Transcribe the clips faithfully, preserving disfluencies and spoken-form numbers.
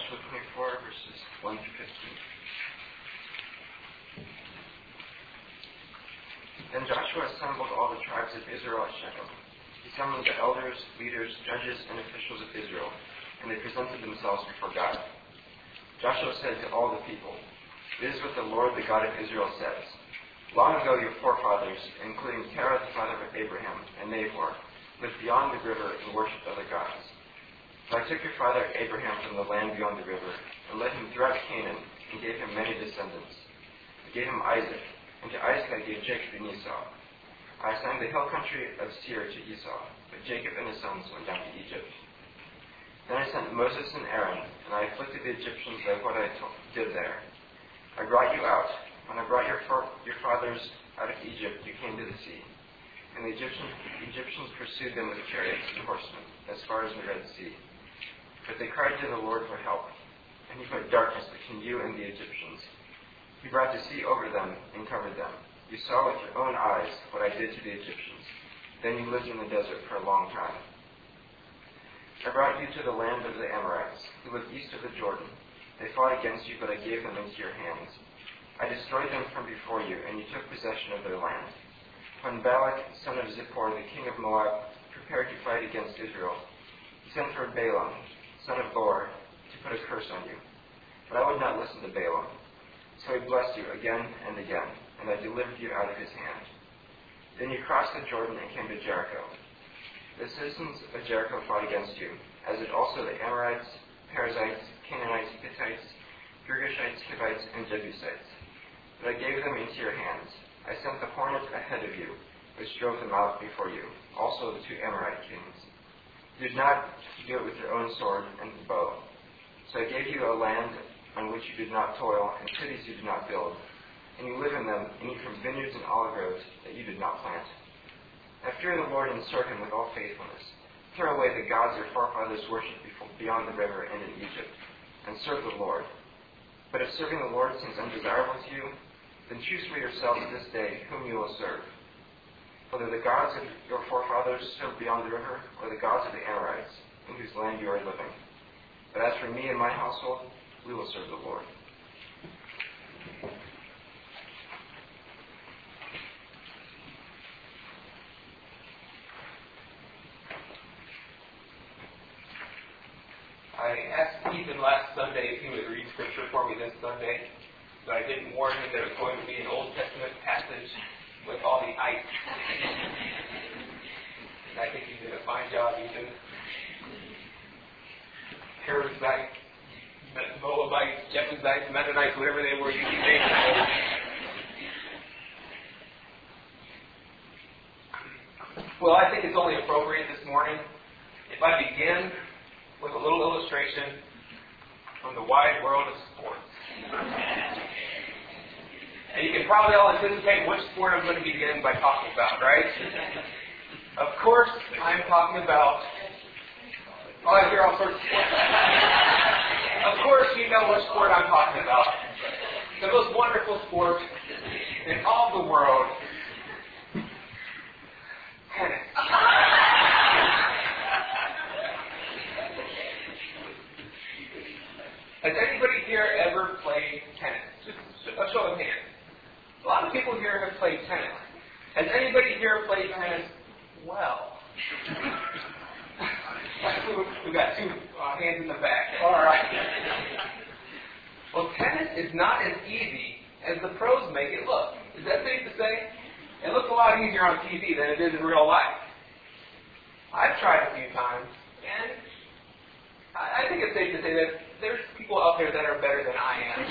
Joshua twenty-four, verses one through fifteen. Then Joshua assembled all the tribes of Israel at Shechem. He summoned the elders, leaders, judges, and officials of Israel, and they presented themselves before God. Joshua said to all the people, "This is what the Lord, the God of Israel, says. Long ago your forefathers, including Terah, the father of Abraham, and Nahor, lived beyond the river and worshipped other gods. So I took your father Abraham from the land beyond the river, and led him throughout Canaan, and gave him many descendants. I gave him Isaac, and to Isaac I gave Jacob and Esau. I assigned the hill country of Seir to Esau, but Jacob and his sons went down to Egypt. Then I sent Moses and Aaron, and I afflicted the Egyptians by what I to- did there. I brought you out. When I brought your, for- your fathers out of Egypt, you came to the sea. And the Egyptians, Egyptians pursued them with chariots and horsemen, as far as the Red Sea. But they cried to the Lord for help, and he put darkness between you and the Egyptians. He brought the sea over them and covered them. You saw with your own eyes what I did to the Egyptians. Then you lived in the desert for a long time. I brought you to the land of the Amorites, who lived east of the Jordan. They fought against you, but I gave them into your hands. I destroyed them from before you, and you took possession of their land. When Balak, son of Zippor, the king of Moab, prepared to fight against Israel, he sent for Balaam, son of Beor, to put a curse on you. But I would not listen to Balaam. So he blessed you again and again, and I delivered you out of his hand. Then you crossed the Jordan and came to Jericho. The citizens of Jericho fought against you, as did also the Amorites, Perizzites, Canaanites, Hittites, Girgashites, Hivites, and Jebusites. But I gave them into your hands. I sent the hornet ahead of you, which drove them out before you, also the two Amorite kings. You did not do it with your own sword and bow. So I gave you a land on which you did not toil, and cities you did not build. And you live in them, and eat from vineyards and olive groves that you did not plant. Now fear the Lord and serve him with all faithfulness. Throw away the gods your forefathers worshipped beyond the river and in Egypt, and serve the Lord. But if serving the Lord seems undesirable to you, then choose for yourselves this day whom you will serve, whether the gods of your forefathers served beyond the river, or the gods of the Amorites, in whose land you are living. But as for me and my household, we will serve the Lord." I asked Ethan last Sunday if he would read scripture for me this Sunday, but I didn't warn him that it was going to be an Old Testament passage with all the ice. And I think he did a fine job, Ethan. Perizzites, Moabites, Jebusites, Mennonites, whatever they were, you can name them. Well, I think it's only appropriate this morning if I begin with a little illustration from the wide world of sports. And you can probably all anticipate which sport I'm going to begin by talking about, right? Of course, I'm talking about... Oh, I hear all sorts of sports. Of course, you know which sport I'm talking about. The most wonderful sport in all the world. Tennis. Has anybody here ever played tennis? Just a show of hands. A lot of people here have played tennis. Has anybody here played tennis well? We've got two uh, hands in the back. All right. Well, tennis is not as easy as the pros make it look. Is that safe to say? It looks a lot easier on T V than it is in real life. I've tried a few times, and I think it's safe to say that there's people out there that are better than I am.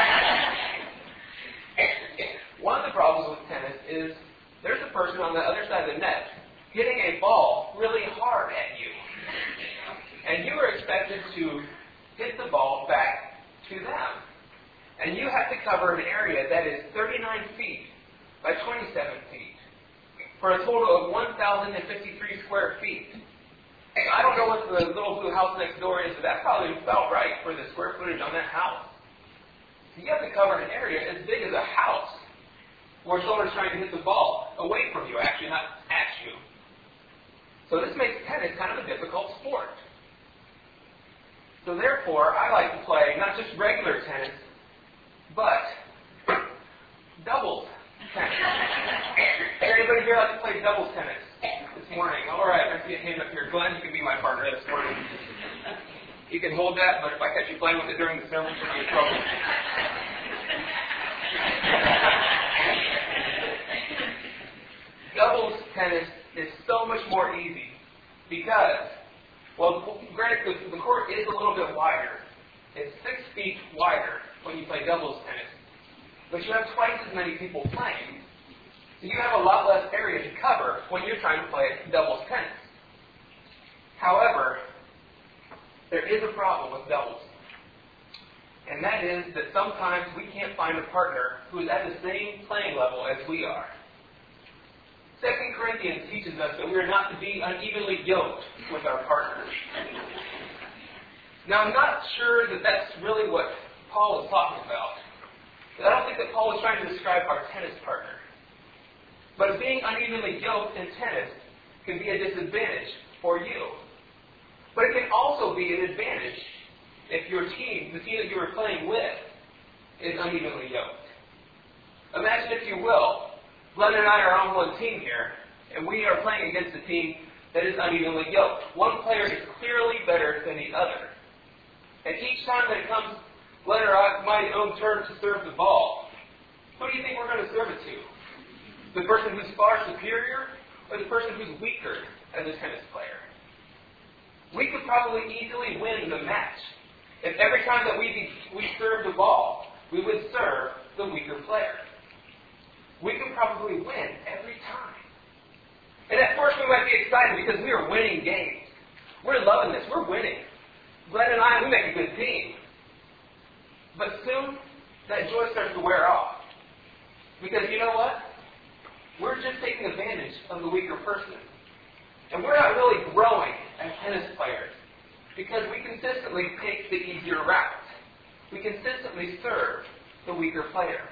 One of the problems with tennis is there's a person on the other side of the net hitting a ball really hard at you. And you are expected to hit the ball back to them. And you have to cover an area that is thirty-nine feet by twenty-seven feet for a total of one thousand fifty-three square feet. I don't know what the little blue house next door is, but that's probably about right for the square footage on that house. So you have to cover an area as big as a house where someone's trying to hit the ball away from you, actually, not at you. So this makes tennis kind of a difficult sport. So therefore, I like to play not just regular tennis, but doubles tennis. Anybody here like to play doubles tennis this morning? All right, I see a hand up here. Glenn, you can be my partner this morning. You can hold that, but if I catch you playing with it during the sermon, you'll be in trouble. Doubles tennis is so much more easy because, well, granted, the, the court is a little bit wider. It's six feet wider when you play doubles tennis. But you have twice as many people playing. So you have a lot less area to cover when you're trying to play doubles tennis. However, there is a problem with doubles. And that is that sometimes we can't find a partner who is at the same playing level as we are. Second Corinthians teaches us that we are not to be unevenly yoked with our partners. Now, I'm not sure that that's really what Paul is talking about. I don't think that Paul is trying to describe our tennis partner. But being unevenly yoked in tennis can be a disadvantage for you. But it can also be an advantage if your team, the team that you are playing with, is unevenly yoked. Imagine, if you will, Glenn and I are on one team here, and we are playing against a team that is unevenly yoked. One player is clearly better than the other. And each time that it comes Glenn or I, my own turn to serve the ball, who do you think we're going to serve it to? The person who's far superior, or the person who's weaker as a tennis player? We could probably easily win the match if every time that we be, we serve the ball, we would serve the weaker player. We could probably win every time. And at first we might be excited because we are winning games. We're loving this. We're winning. Glenn and I, we make a good team. But soon, that joy starts to wear off. Because you know what? We're just taking advantage of the weaker person. And we're not really growing as tennis players because we consistently take the easier route. We consistently serve the weaker player.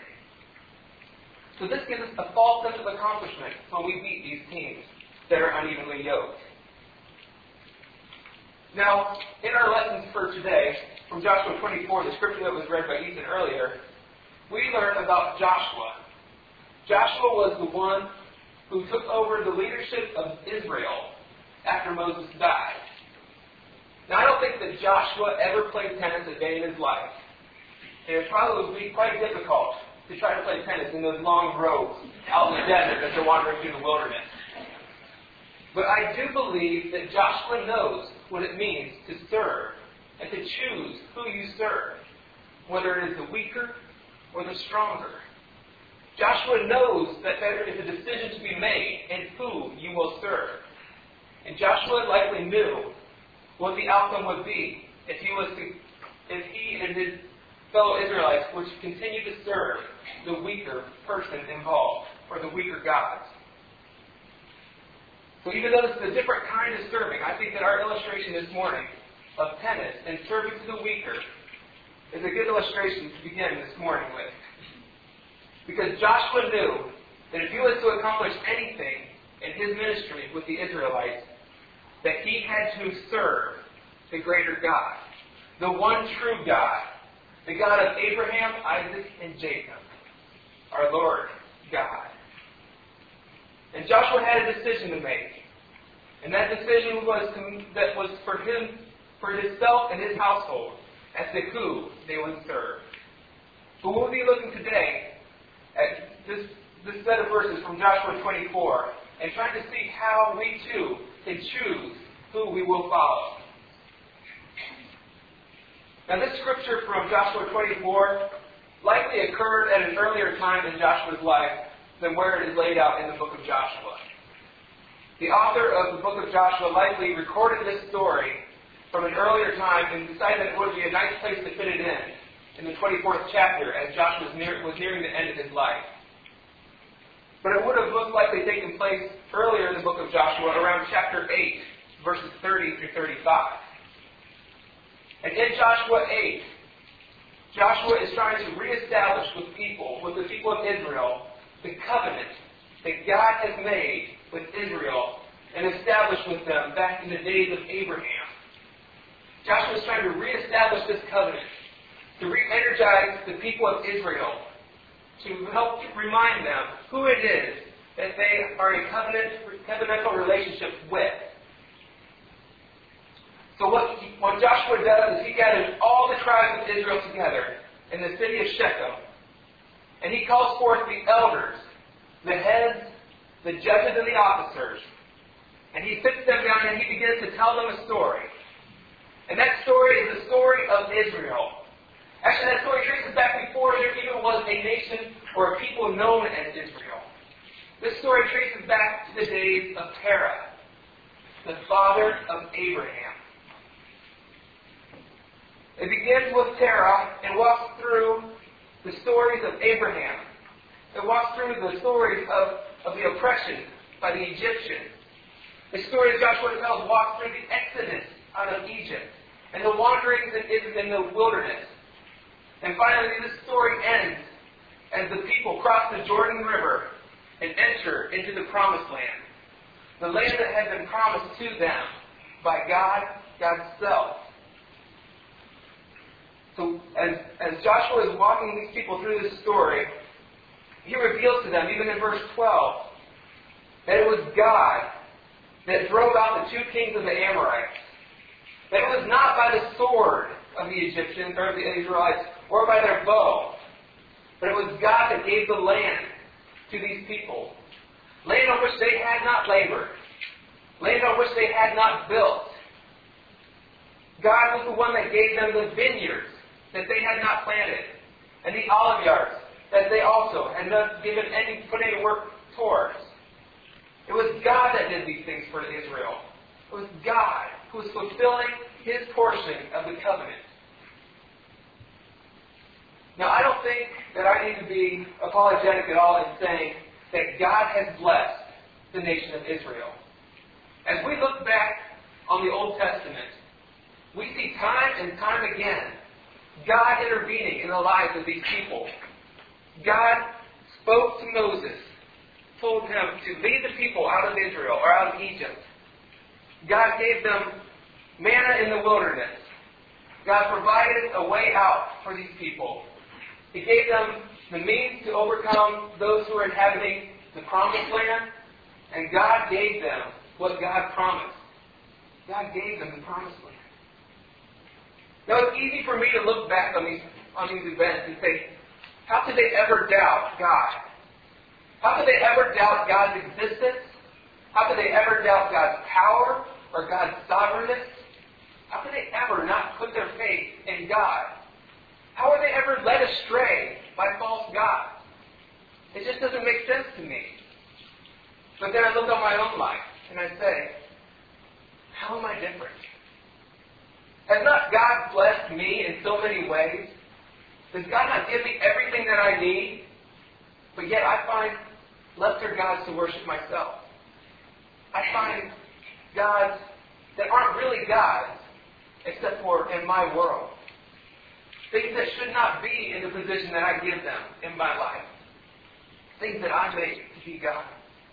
So this gives us a false sense of accomplishment when we beat these teams that are unevenly yoked. Now, in our lessons for today, from Joshua twenty-four, the scripture that was read by Ethan earlier, we learn about Joshua. Joshua was the one who took over the leadership of Israel after Moses died. Now, I don't think that Joshua ever played tennis a day in his life. And it probably would be quite difficult to try to play tennis in those long roads out in the desert as they're wandering through the wilderness. But I do believe that Joshua knows what it means to serve and to choose who you serve, whether it is the weaker or the stronger. Joshua knows that there is a decision to be made in who you will serve. And Joshua likely knew what the outcome would be if he was to, if he and his fellow Israelites were to continue to serve the weaker person involved, or the weaker gods. So even though this is a different kind of serving, I think that our illustration this morning of tennis and serving to the weaker is a good illustration to begin this morning with. Because Joshua knew that if he was to accomplish anything in his ministry with the Israelites, that he had to serve the greater God, the one true God, the God of Abraham, Isaac, and Jacob, our Lord God. And Joshua had a decision to make. And that decision was to, that was for him, for himself and his household, as to who they would serve. But we'll be looking today at this, this set of verses from Joshua twenty-four and trying to see how we too can choose who we will follow. Now, this scripture from Joshua twenty-four likely occurred at an earlier time in Joshua's life than where it is laid out in the book of Joshua. The author of the book of Joshua likely recorded this story from an earlier time and decided that it would be a nice place to fit it in, in the twenty-fourth chapter, as Joshua was, near, was nearing the end of his life. But it would have most likely taken place earlier in the book of Joshua, around chapter eight, verses thirty through thirty-five. And in Joshua eight, Joshua is trying to reestablish with people, with the people of Israel, the covenant that God has made with Israel and established with them back in the days of Abraham. Joshua is trying to reestablish this covenant, to re-energize the people of Israel, to help remind them who it is that they are in covenant, covenantal relationship with. So what, he, what Joshua does is he gathers all the tribes of Israel together in the city of Shechem, and he calls forth the elders, the heads, the judges, and the officers, and he sits them down and he begins to tell them a story. And that story is the story of Israel. Actually, that story traces back before there even was a nation or a people known as Israel. This story traces back to the days of Terah, the father of Abraham. It begins with Terah and walks through the stories of Abraham. It walks through the stories of, of the oppression by the Egyptians. The story of Joshua tells walks through the exodus out of Egypt and the wanderings in, in the wilderness. And finally, this story ends as the people cross the Jordan River and enter into the Promised Land, the land that had been promised to them by God, God's self. So as, as Joshua is walking these people through this story, he reveals to them, even in verse twelve, that it was God that drove out the two kings of the Amorites. That it was not by the sword of the Egyptians or the Israelites or by their bow, but it was God that gave the land to these people. Land on which they had not labored. Land on which they had not built. God was the one that gave them the vineyards that they had not planted, and the olive yards that they also had not given any, put any work towards. It was God that did these things for Israel. It was God who was fulfilling His portion of the covenant. Now, I don't think that I need to be apologetic at all in saying that God has blessed the nation of Israel. As we look back on the Old Testament, we see time and time again God intervening in the lives of these people. God spoke to Moses, told him to lead the people out of Israel or out of Egypt. God gave them manna in the wilderness. God provided a way out for these people. He gave them the means to overcome those who were inhabiting the Promised Land, and God gave them what God promised. God gave them the Promised Land. Now, it's easy for me to look back on these on these events and say, how could they ever doubt God? How could they ever doubt God's existence? How could they ever doubt God's power or God's sovereignness? How could they ever not put their faith in God? How are they ever led astray by false gods? It just doesn't make sense to me. But then I look at my own life and I say, how am I different? Has not God blessed me in so many ways? Does God not give me everything that I need? But yet I find lesser gods to worship myself. I find gods that aren't really gods, except for in my world. Things that should not be in the position that I give them in my life. Things that I make to be God.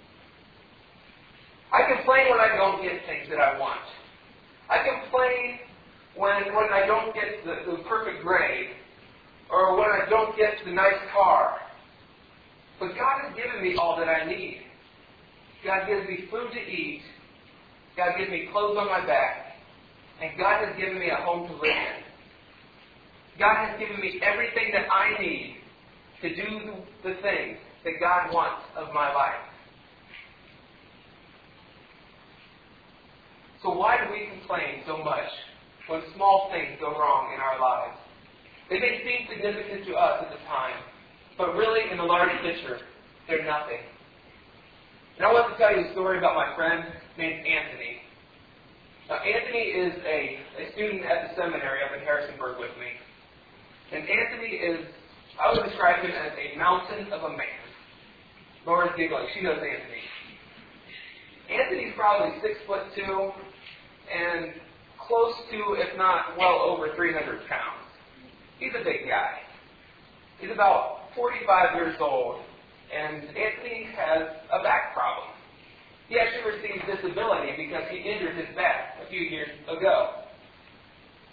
I complain when I don't get things that I want. I complain when, when I don't get the, the perfect grade, or when I don't get the nice car. But God has given me all that I need. God gives me food to eat. God gives me clothes on my back. And God has given me a home to live in. God has given me everything that I need to do the things that God wants of my life. So why do we complain so much when small things go wrong in our lives? They may seem significant to us at the time, but really, in the larger picture, they're nothing. And I want to tell you a story about my friend named Anthony. Now, Anthony is a, a student at the seminary up in Harrisonburg with me. And Anthony is, I would describe him as a mountain of a man. Laura's giggling. She knows Anthony. Anthony's probably six foot two and close to, if not well over, three hundred pounds. He's a big guy. He's about forty-five years old, and Anthony has a back problem. He actually received disability because he injured his back a few years ago.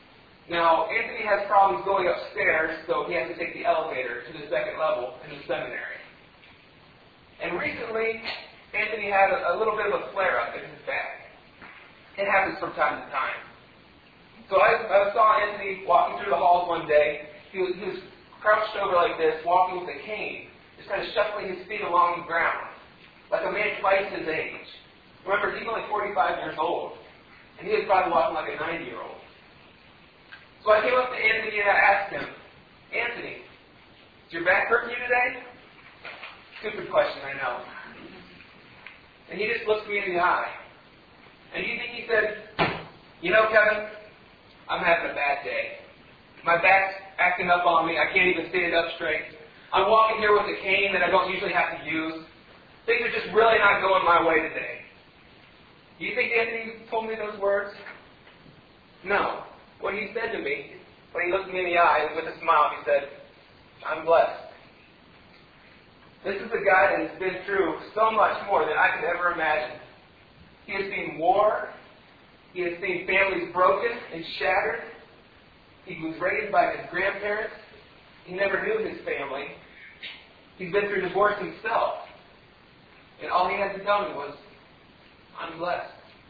Now, Anthony has problems going upstairs, so he has to take the elevator to the second level in the seminary. And recently, Anthony had a, a little bit of a flare-up in his back. It happens from time to time. So I, I saw Anthony walking through the halls one day. He was, he was crouched over like this, walking with a cane, just kind of shuffling his feet along the ground, like a man twice his age. Remember, he's only forty-five years old, and he was probably walking like a ninety-year-old. So I came up to Anthony and I asked him, Anthony, is your back hurting you today? Stupid question, I know. And he just looked me in the eye. And you think he said, you know, Kevin, I'm having a bad day. My back's acting up on me. I can't even stand up straight. I'm walking here with a cane that I don't usually have to use. Things are just really not going my way today. Do you think Anthony told me those words? No. What he said to me, when he looked me in the eye with a smile, he said, I'm blessed. This is a guy that has been through so much more than I could ever imagine. He has seen war. He has seen families broken and shattered. He was raised by his grandparents. He never knew his family. He's been through divorce himself. And all he had to tell me was, I'm blessed.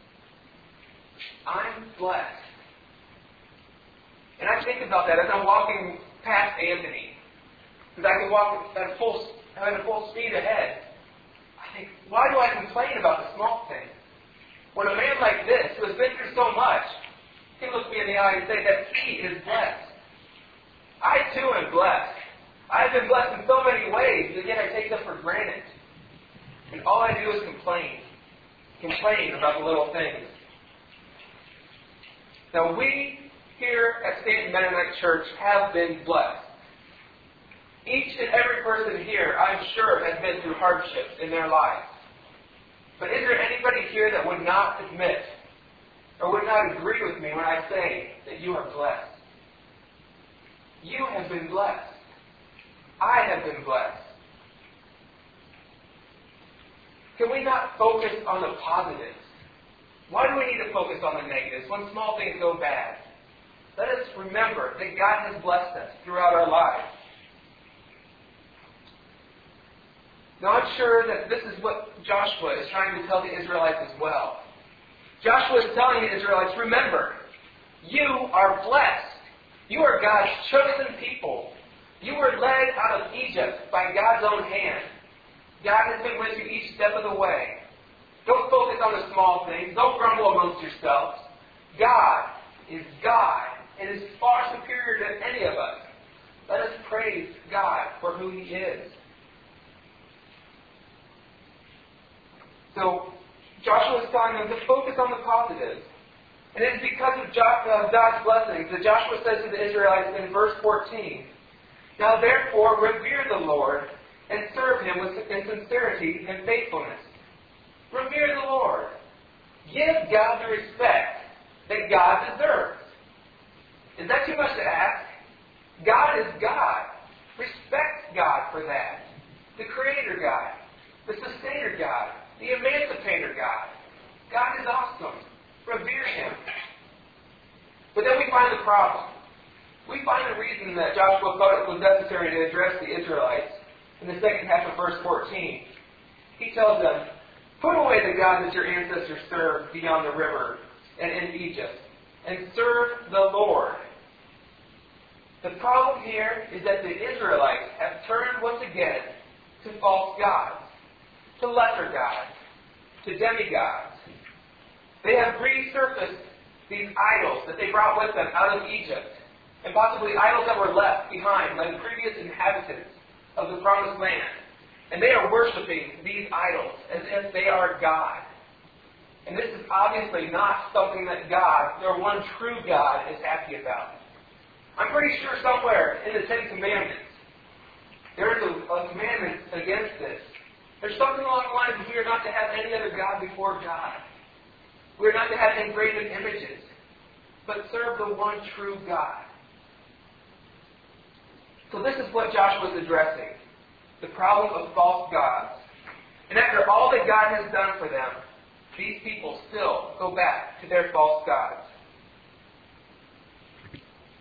I'm blessed. And I think about that as I'm walking past Anthony. Because I can walk at full, at full speed ahead. I think, why do I complain about the small things? When a man like this, who has been through so much, can look me in the eye and say that he is blessed. I too am blessed. I've been blessed in so many ways, and yet I take them for granted. And all I do is complain. Complain about the little things. Now we here at Stanton Mennonite Church have been blessed. Each and every person here, I'm sure, has been through hardships in their lives. But is there anybody here that would not admit or would not agree with me when I say that you are blessed? You have been blessed. I have been blessed. Can we not focus on the positives? Why do we need to focus on the negatives when small things go bad? Let us remember that God has blessed us throughout our lives. Now I'm sure that this is what Joshua is trying to tell the Israelites as well. Joshua is telling the Israelites, remember, you are blessed. You are God's chosen people. You were led out of Egypt by God's own hand. God has been with you each step of the way. Don't focus on the small things. Don't grumble amongst yourselves. God is God and is far superior to any of us. Let us praise God for who He is. So, Joshua is telling them to focus on the positives. And it is because of God's blessings that Joshua says to the Israelites in verse fourteen, now therefore revere the Lord and serve Him with in sincerity and faithfulness. Revere the Lord. Give God the respect that God deserves. Is that too much to ask? God is God. Respect God for that. The Creator God. The Sustainer God. The Emancipator God. God is awesome. Revere Him. But then we find the problem. We find the reason that Joshua thought it was necessary to address the Israelites in the second half of verse fourteen. He tells them, put away the gods that your ancestors served beyond the river and in Egypt, and serve the Lord. The problem here is that the Israelites have turned once again to false gods, to lesser gods, to demigods. They have resurfaced these idols that they brought with them out of Egypt, and possibly idols that were left behind by the previous inhabitants of the Promised Land. And they are worshiping these idols as if they are God. And this is obviously not something that God, their one true God, is happy about. I'm pretty sure somewhere in the Ten Commandments, there is a, a commandment against this. There's something along the lines of we are not to have any other God before God. We are not to have engraven images, but serve the one true God. So this is what Joshua is addressing. The problem of false gods. And after all that God has done for them, these people still go back to their false gods.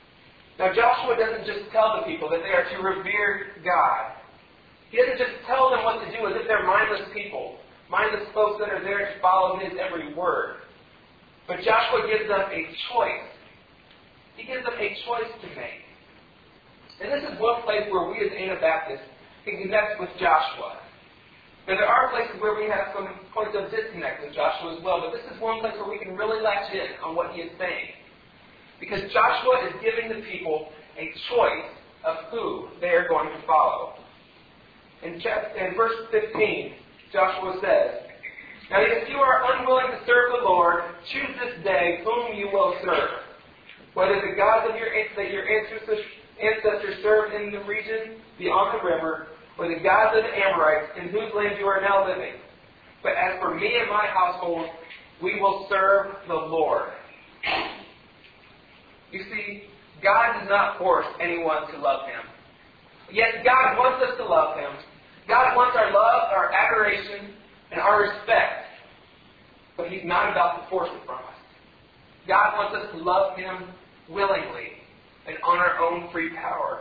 Now Joshua doesn't just tell the people that they are to revere God. He doesn't just tell them what to do as if they're mindless people, mindless folks that are there to follow His every word. But Joshua gives them a choice. He gives them a choice to make. And this is one place where we as Anabaptists can connect with Joshua. Now there are places where we have some points of disconnect with Joshua as well, but this is one place where we can really latch in on what he is saying. Because Joshua is giving the people a choice of who they are going to follow. In, chapter, in verse fifteen, Joshua says, "Now if you are unwilling to serve the Lord, choose this day whom you will serve, whether the gods of your, that your ancestors, ancestors served in the region beyond the river, or the gods of the Amorites in whose land you are now living. But as for me and my household, we will serve the Lord." You see, God does not force anyone to love Him. Yet God wants us to love Him. God wants our love, our adoration, and our respect. But He's not about to force it from us. God wants us to love Him willingly and on our own free power.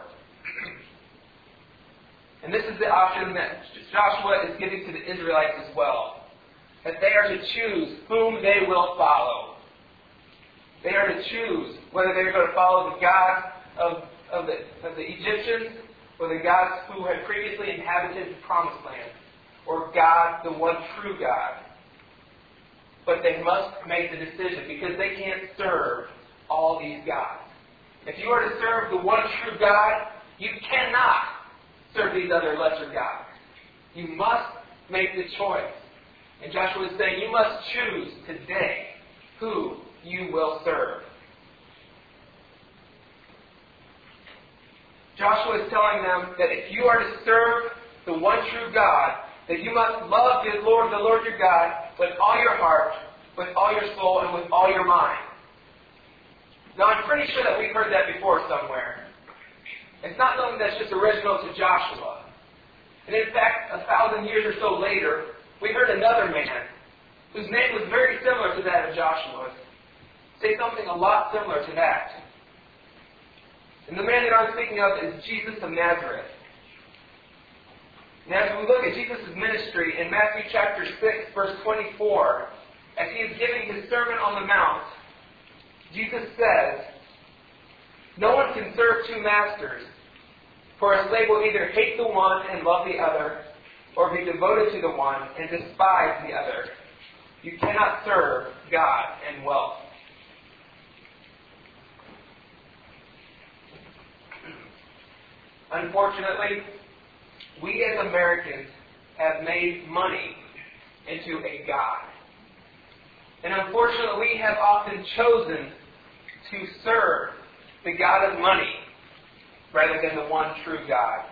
And this is the option that Joshua is giving to the Israelites as well. That they are to choose whom they will follow. They are to choose whether they're going to follow the gods of, of, the, of the Egyptians, or the gods who had previously inhabited the Promised Land, or God, the one true God. But they must make the decision, because they can't serve all these gods. If you are to serve the one true God, you cannot serve these other lesser gods. You must make the choice. And Joshua is saying, you must choose today who you will serve. Joshua is telling them that if you are to serve the one true God, that you must love the Lord, the Lord your God, with all your heart, with all your soul, and with all your mind. Now, I'm pretty sure that we've heard that before somewhere. It's not something that's just original to Joshua. And in fact, a thousand years or so later, we heard another man whose name was very similar to that of Joshua's say something a lot similar to that. And the man that I'm speaking of is Jesus of Nazareth. Now, as we look at Jesus' ministry in Matthew chapter six, verse twenty-four, as he is giving his Sermon on the Mount, Jesus says, "No one can serve two masters, for a slave will either hate the one and love the other, or be devoted to the one and despise the other. You cannot serve God and wealth." Unfortunately, we as Americans have made money into a god. And unfortunately, we have often chosen to serve the god of money rather than the one true God.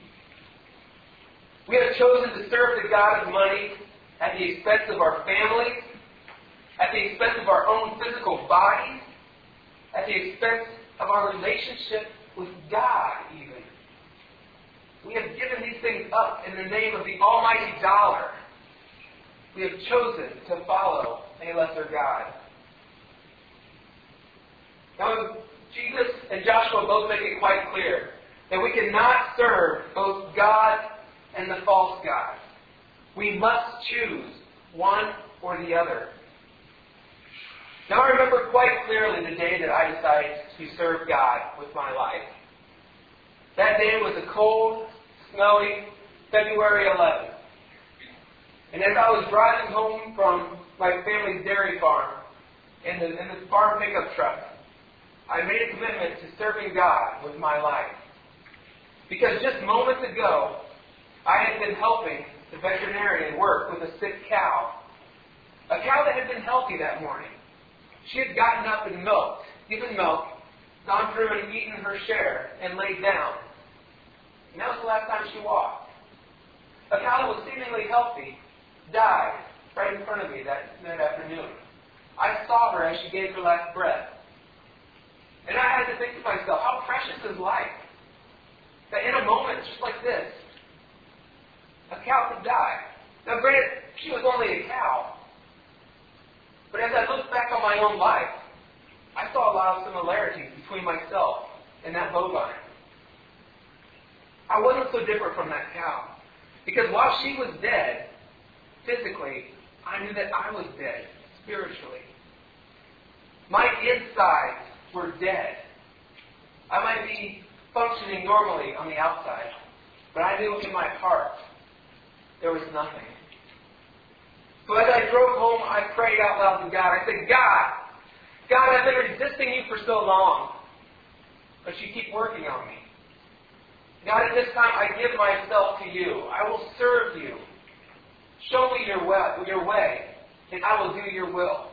We have chosen to serve the god of money at the expense of our families, at the expense of our own physical bodies, at the expense of our relationship with God even. We have given these things up in the name of the almighty dollar. We have chosen to follow a lesser God. Now, Jesus and Joshua both make it quite clear that we cannot serve both God and the false god. We must choose one or the other. Now, I remember quite clearly the day that I decided to serve God with my life. That day was a cold, snowy February eleventh. And as I was driving home from my family's dairy farm in the, in the farm pickup truck, I made a commitment to serving God with my life. Because just moments ago, I had been helping the veterinarian work with a sick cow. A cow that had been healthy that morning. She had gotten up and milked, given milk, gone through and eaten her share, and laid down. And that was the last time she walked. A cow that was seemingly healthy died right in front of me that, that afternoon. I saw her as she gave her last breath. And I had to think to myself, how precious is life? That in a moment just like this, a cow could die. Now granted, she was only a cow. But as I looked back on my own life, I saw a lot of similarities between myself in that bovine. I wasn't so different from that cow. Because while she was dead, physically, I knew that I was dead, spiritually. My insides were dead. I might be functioning normally on the outside, but I knew in my heart there was nothing. So as I drove home, I prayed out loud to God. I said, God, God, I've been resisting you for so long, but you keep working on me. God, at this time, I give myself to you. I will serve you. Show me your way, your way, and I will do your will.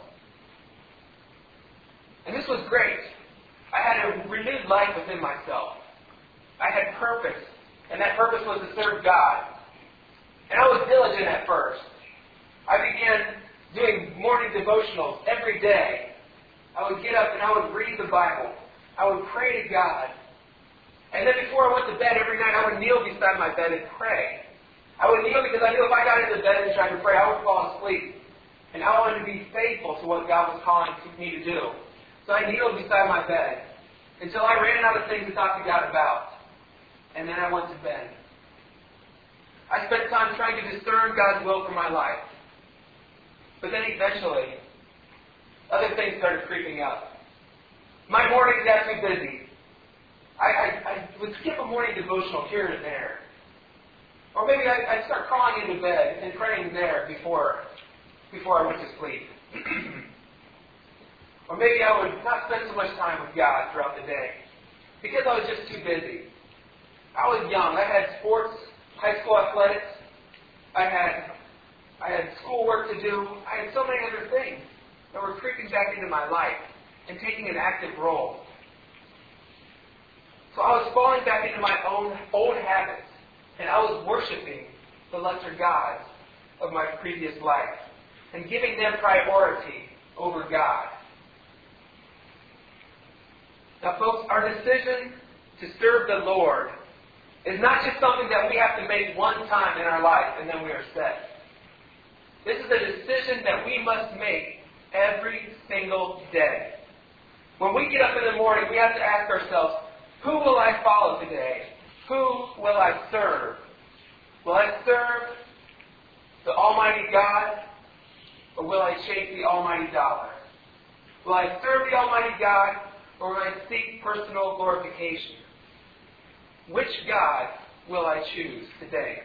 And this was great. I had a renewed life within myself. I had purpose, and that purpose was to serve God. And I was diligent at first. I began doing morning devotionals every day. I would get up and I would read the Bible. I would pray to God. And then before I went to bed every night, I would kneel beside my bed and pray. I would kneel because I knew if I got into bed and tried to pray, I would fall asleep. And I wanted to be faithful to what God was calling me to do. So I kneeled beside my bed until I ran out of things to talk to God about. And then I went to bed. I spent time trying to discern God's will for my life. But then eventually, other things started creeping up. My mornings got too busy. I, I, I would skip a morning devotional here and there. Or maybe I, I'd start crawling into bed and praying there before, before I went to sleep. Or maybe I would not spend so much time with God throughout the day because I was just too busy. I was young. I had sports, high school athletics. I had I had schoolwork to do. I had so many other things that were creeping back into my life and taking an active role. So I was falling back into my own old habits, and I was worshiping the lesser gods of my previous life and giving them priority over God. Now, folks, our decision to serve the Lord is not just something that we have to make one time in our life and then we are set. This is a decision that we must make every single day. When we get up in the morning, we have to ask ourselves, who will I follow today? Who will I serve? Will I serve the Almighty God, or will I chase the almighty dollar? Will I serve the Almighty God, or will I seek personal glorification? Which God will I choose today?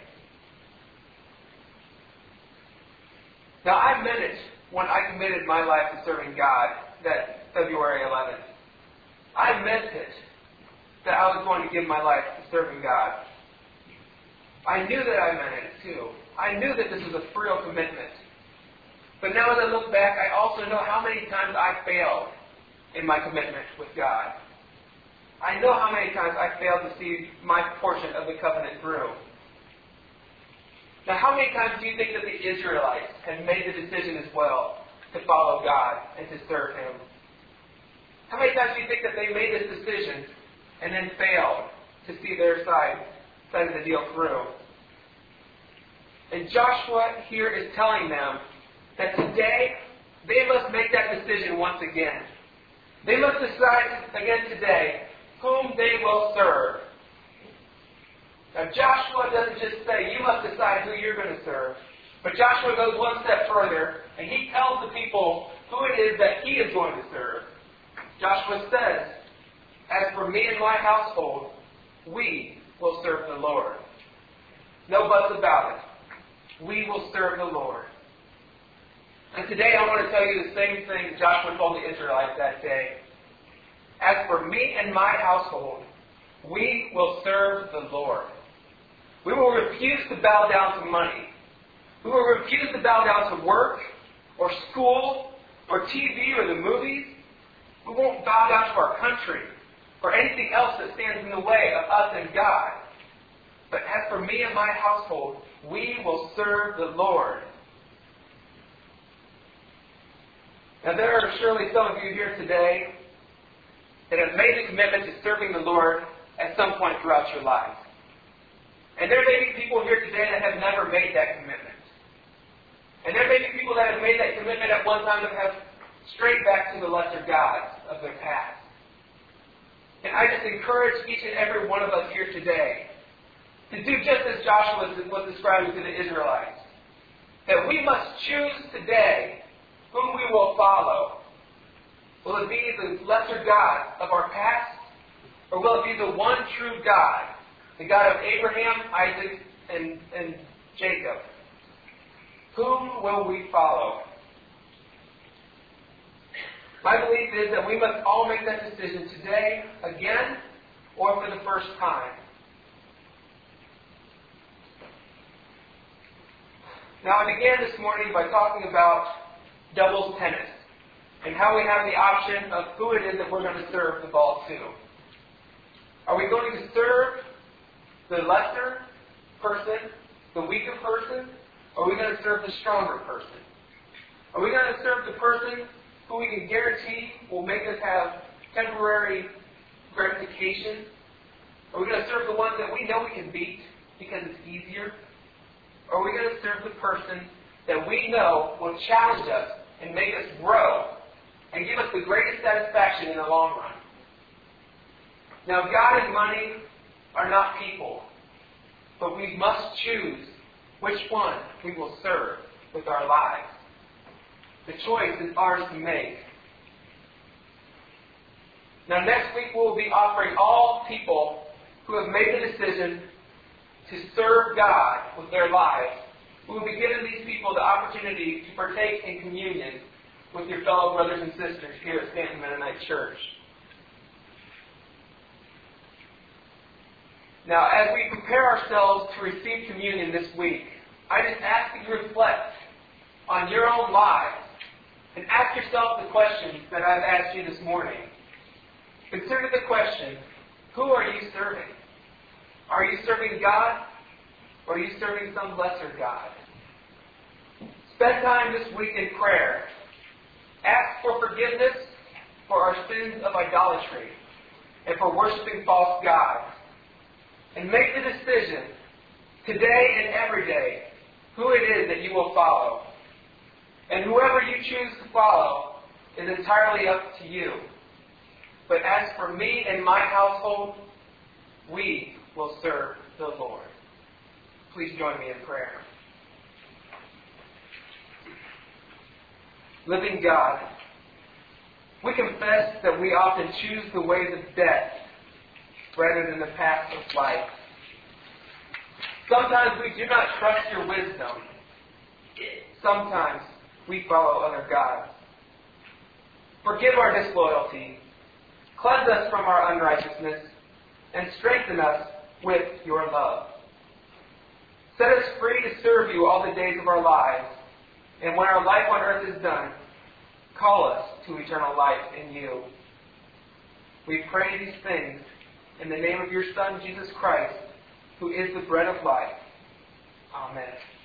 Now, I meant it when I committed my life to serving God that February eleventh. I meant it that I was going to give my life to serving God. I knew that I meant it too. I knew that this was a real commitment. But now as I look back, I also know how many times I failed in my commitment with God. I know how many times I failed to see my portion of the covenant through. Now, how many times do you think that the Israelites had made the decision as well to follow God and to serve Him? How many times do you think that they made this decision and then failed to see their side, side of the deal through? And Joshua here is telling them that today they must make that decision once again. They must decide again today whom they will serve. Now, Joshua doesn't just say, you must decide who you're going to serve. But Joshua goes one step further, and he tells the people who it is that he is going to serve. Joshua says, as for me and my household, we will serve the Lord. No buts about it. We will serve the Lord. And today I want to tell you the same thing Joshua told the Israelites that day. As for me and my household, we will serve the Lord. We will refuse to bow down to money. We will refuse to bow down to work or school or T V or the movies. We won't bow down to our country or anything else that stands in the way of us and God. But as for me and my household, we will serve the Lord. Now, there are surely some of you here today that have made the commitment to serving the Lord at some point throughout your life. And there may be people here today that have never made that commitment. And there may be people that have made that commitment at one time that have strayed back to the lesser gods of their past. And I just encourage each and every one of us here today to do just as Joshua was describing to the Israelites. That we must choose today whom we will follow. Will it be the lesser God of our past? Or will it be the one true God, the God of Abraham, Isaac, and, and Jacob? Whom will we follow? My belief is that we must all make that decision today, again, or for the first time. Now, I began this morning by talking about doubles tennis and how we have the option of who it is that we're going to serve the ball to. Are we going to serve the lesser person, the weaker person, or are we going to serve the stronger person? Are we going to serve the person who we can guarantee will make us have temporary gratification? Are we going to serve the one that we know we can beat because it's easier? Or are we going to serve the person that we know will challenge us and make us grow and give us the greatest satisfaction in the long run? Now, God and money are not people, but we must choose which one we will serve with our lives. The choice is ours to make. Now, next week we will be offering all people who have made the decision to serve God with their lives. We will be giving these people the opportunity to partake in communion with your fellow brothers and sisters here at Stanton Mennonite Church. Now, as we prepare ourselves to receive communion this week, I just ask you to reflect on your own lives and ask yourself the questions that I've asked you this morning. Consider the question, who are you serving? Are you serving God, or are you serving some lesser God? Spend time this week in prayer. Ask for forgiveness for our sins of idolatry and for worshiping false gods. And make the decision, today and every day, who it is that you will follow. And whoever you choose to follow is entirely up to you. But as for me and my household, we will serve the Lord. Please join me in prayer. Living God, we confess that we often choose the ways of death rather than the path of life. Sometimes we do not trust your wisdom. Sometimes we follow other gods. Forgive our disloyalty. Cleanse us from our unrighteousness and strengthen us with your love. Set us free to serve you all the days of our lives. And when our life on earth is done, call us to eternal life in you. We pray these things in the name of your Son, Jesus Christ, who is the bread of life. Amen.